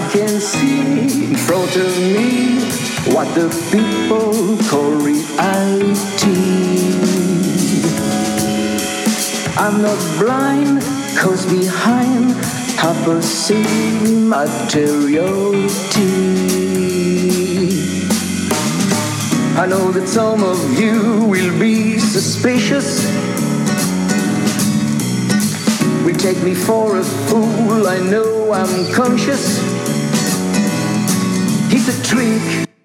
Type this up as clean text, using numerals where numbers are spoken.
can see in front of me what the people call reality. I'm not blind, cause behind I perceive materiality. I know that some of you will be suspicious, will take me for a fool. I know I'm conscious. It's a trick